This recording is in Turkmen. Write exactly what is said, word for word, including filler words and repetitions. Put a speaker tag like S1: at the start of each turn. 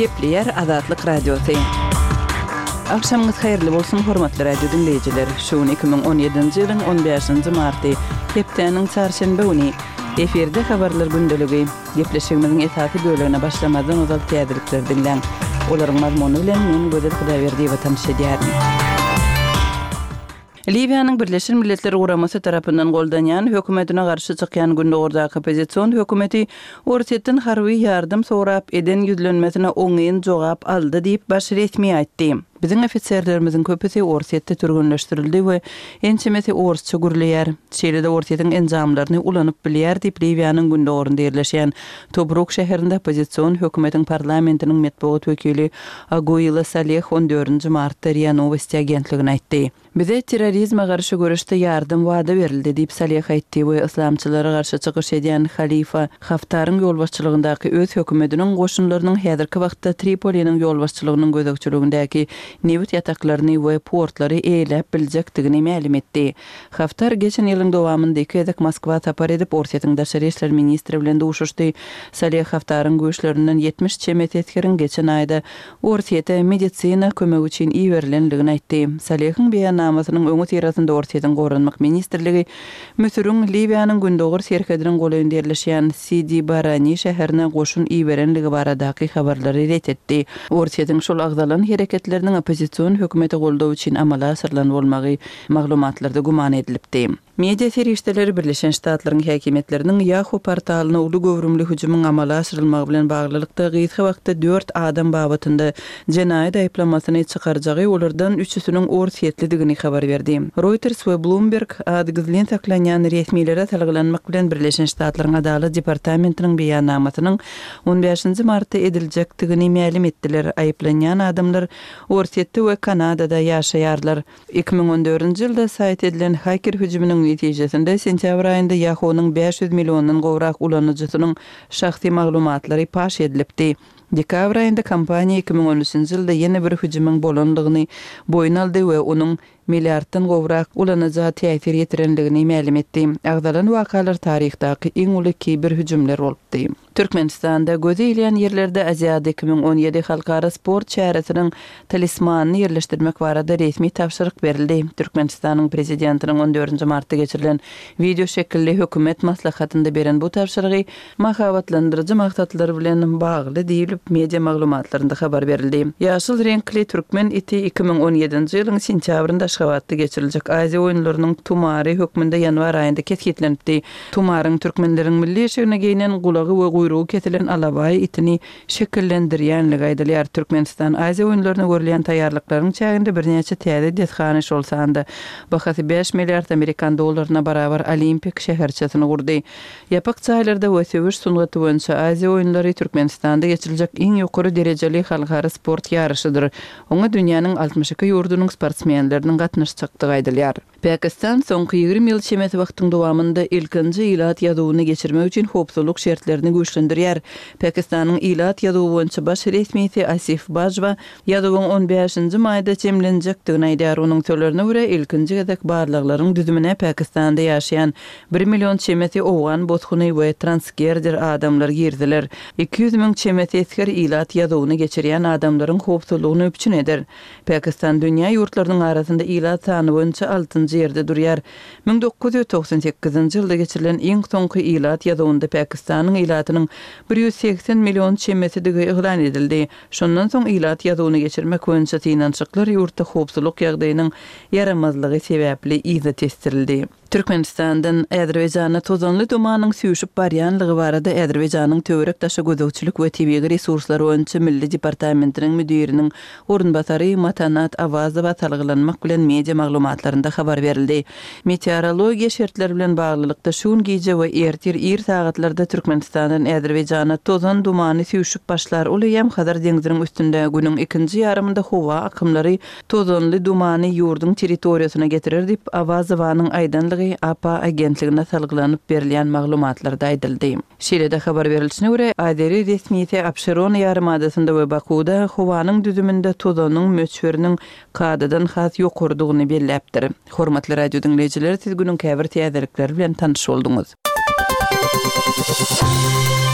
S1: Gepleyer Azatlyk Radiosu. Akşamınız hayırlı bolsun hormatly radio dinleyijiler. Şu iki bin on ýedinji ýylyň on beşinji marty, hepdeniň çarşembe güni eferde habarlar gündeligi gepleşigimiziň esasy bölümine başlamadan ozal täzelikler dinleň. Olaryň mazmuny bilen men Gözel Hudaýberdi we tanışýarym. Libyanyň Birleşik Milletler Guramasy tarapyndan goldanýan hökümetine garşy çykýan gündäki opozisiýon hökümeti Orsetden harby ýardym sorap eden ýüzlenmesine oňyn jogap aldy diýip baş resmi aýtdy. Bizim ofitserlerimiziň köpüsi Orsetde türgünleşdirildi we ençemesi orsça gürleýär. Şeýle-de Orsetdiň enjamlaryny ulanyp bilýär diýip Libyanyň gündäginde ýerleşýän Tobruk şäherinde opozisiýon hökümetiň parlamentiniň medeniýet wekili Agoyla Saleh on dördünji martda Ria Novosti agentligine aýtdy. Bize terrorizme garşy görüşde ýardym wada berildi diýip Saleh aýtdy we islamçylara garşy çykyş edýän Halifa Haftaryň ýolbaşçylygyndaky öz hökümetiniň goşunlarynyň häzirki wagtda Tripoliniň ýolbaşçylygynyň gözegçiligindäki newt ýataklaryny we portlary eýlep biljekdigini ma'lum etdi. Haftar geçen ýylyň dowamynda iki ýazak Moskwa tapar edip Orsetdiň daşary işler ministri bilen duşuşdy. Saleh Haftaryň güýçlerinden ýetmiş çemet etkerin geçen aýda Orsetde medisina kömegi üçin iýerilendigini aýtdy. Salehiň beýannamasynyň öňü terasynda Orsetdiň gorunmak ministrligi Müsürüň Libyanyň gündägi serkediniň goýunda ýerleşýän Sidi Barani şäherine goşun iýerenligi baradaky habarlary retdi. Orsetdiň şol agdalan hereketleriň opozisiýon hökümeti goldaw üçin amala asyrlan bolmagy maglumatlarda guman edilipdi. Media serişdeleri Birleşen Ştatlaryň häkimetlerining Yahoo portalyna uly gowrumly hüjümyň amala asyrylmagy bilen baglylykda gyzgy wagtda dört adam babatynda jenaýat aýplamasyny çykarjagy olardan üçüsiniň Orsetlidigini habar berdi. Reuters we Bloomberg adgyzlyň saklanýan resmiýlere talglanmak bilen Birleşen Ştatlaryň Adalet Departamentiniň beýannamasynyň on beşinji martda ediljekdigini ma'lum etdiler. Aýplanýan adamlar Orsetde we Kanadada ýaşaýarlar. iki bin on dördünji ýylda saýt edilen hacker hüjüminiň netijesinde sentýabr aýynda Yahoo'nyň beş yüz miliondan gowrak ulanıjysynyň şahsy maglumatlary paş edilipdi. Dekabr aýynda kompaniýa iki bin on üçinji ýylda ýene bir hüjümüň bolandygyny boyun aldy we onuň milliarddan gowrak ulanyjy täsir ýetirenligini ma'lum etdi. Agdalan wakalar taryhdaky iň uly kiber hüjümler bolupdy. Türkmenistanda göze ilýän ýerlerde Aziýada iki bin on ýedi halkara sport şäheriniň talismanyny ýerleşdirmek barada resmi tapşyryk berildi. Türkmenistanyň prezidentiniň on dördünji martda geçirilen video şekilli hökümet maslahatynda beren bu tapşyrygy mahabatlandyrjy maksatlary bilen bagly diýilip media maglumatlarynda habar berildi. Ýaşyl renkli türkmen iti iki bin on ýedinji ýylyň sentýabrynda Aşgabatda geçiriljek Aziýa oýunlarynyň tumary hökmünde ýanwar aýynda kesgitlenipdi. Tumaryň türkmenleriň milli şeýle geynen gulagy we guyrugy kesilen alabaý itini şekillendirýänligi aýdylýar. Türkmenistan Aziýa oýunlaryna görülýän taýýarlyklaryň çäginde bir neçe täze dethany bolsanda bahasy beş milliard Amerikan dollaryna barabar olimpik şäherçesini gurdy. Ýapak çaýlarda we söwüş sungaty boýunça Aziýa oýunlary Türkmenistanda geçiriljek iň ýokary derejeli halkara sport ýarşydyr. Oňa dünýäniň altmış iki ýurdunyň sportsmenleriniň gatnaşjakdygy aýdylýar. Pakistan soňky ýigri ýyl çemet wagtyň dowamynda ilkinji ilat ýaduwyny geçirmek üçin hopsuzlyk şertlerini güýçlendirýär. Pakistanyň ilat ýaduwy boýunça baş resmiýeti Asif Bajwa ýaduwyň on beşinji maýda çemlenjekdigini aýdýar. Onuň sözlerine görä ilkinji gezek barlyklaryň düzümine Pakistanda ýaşaýan bir million çemeti owgan bothuny we transgerder adamlar girdiler. iki yüz miň çemeti esker ilat ýaduwyny geçirýän adamlaryň hopsuzlygyny öpçün eder. Pakistan dünýä ýurtlarynyň arasynda ilat sany boýunça altıncı ýerde durýar. bin dokuz yüz toksan sekizinji ýylda geçirilen iň soňky ilat ýadawynda Pakistanyň ilatynyň bir yüz seksen million çemetidigi eglan edildi. Şondan soň ilat ýadawyny geçirmek boýunça synançyklar ýurtda hopsuzlyk ýagdaýynyň yaramazlygy sebäpli izah etdirildi. Türkmenistandan Azerbaýjana tozanly dumanyň süýüşip barýanlygy barada Azerbaýjanyň töwerek taşy gözegçilik we tebigy resurslar boýunça milli departamentiniň müdiriniň orunbasary Matanat Avazowa talglanmak bilen media maglumatlarynda habar berildi. Meteorologiýa şertleri bilen baglylykda şuň gije we ertir ir sagatlarda Türkmenistandan Azerbaýjana tozan dumany süýüşip başlar. Ol ýam Hazar deňiziniň üstünde günüň ikinji ýarymynda howa akymlary tozanly dumany ýurdun territoriýasyna getirir diýip Avazowanyň aýdanlygy A P A agentligine salgylanyp berilýän maglumatlarda aýdyldy. Şeýle-de habar berilişine görä Azeri resmiýeti Abşeron ýarymadasynda we Bakuda howanyň düzüminde tozanyň möçberiniň kadadan has ýokurdygyny belläpdir. Hormatly radio dinleýijiler, siz günüň käbir täzelikleri bilen tanış bolduňuz.